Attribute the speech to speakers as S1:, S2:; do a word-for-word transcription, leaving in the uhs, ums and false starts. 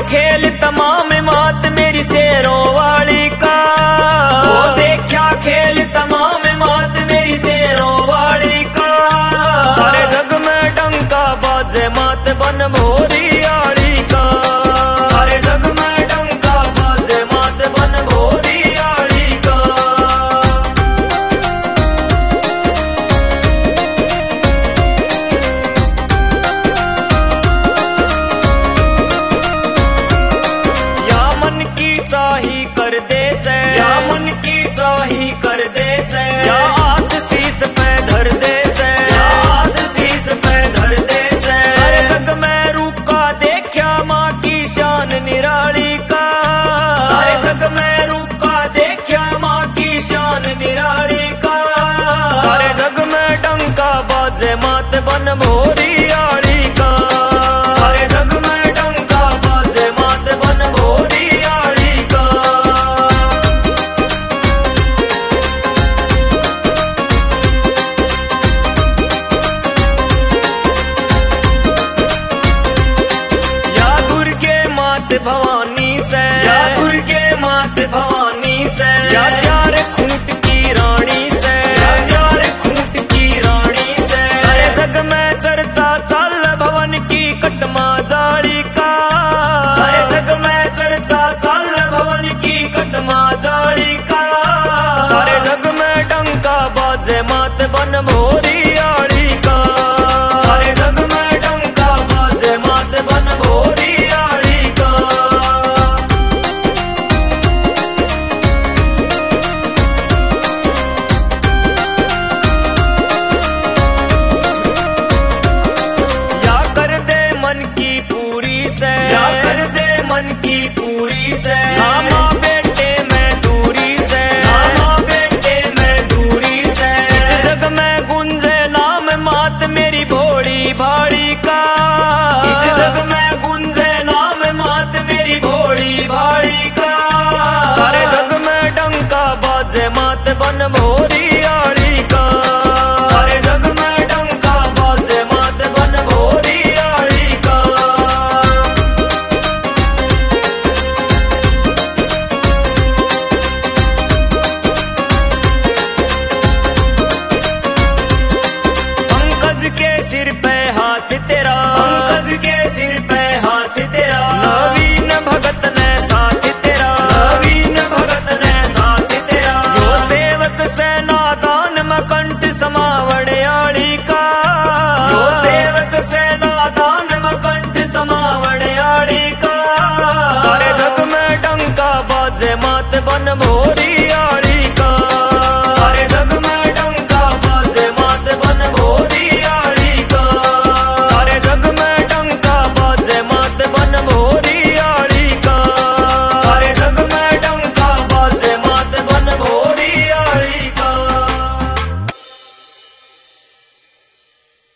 S1: खेल तमाम मात मेरी शेरों वाली का। वो देखा खेल तमाम मात मेरी शेरों वाली का। सारे जग में डंका बाजे मात बन भोरी आड़ी का। सारे जग में डंका बाजे मात बन भोरी आड़ी का। या मन की चाही कर दे से, या मन की चाही कर दे से, या हाथ शीस पे धर दे से, या हाथ शीस पे धर दे से। सारे जग में रूप का देखा माँ की शान निराली का। सारे जग में रूप का देखा माँ की शान निराली का। सारे जग में डंका बाजे मात बन भोरी आड़ी का। सारे जग में डंका बाजे मात बन भोरी आड़ी का। या दुर्गे मात भवानी से, या दुर्गे मात भवानी से, या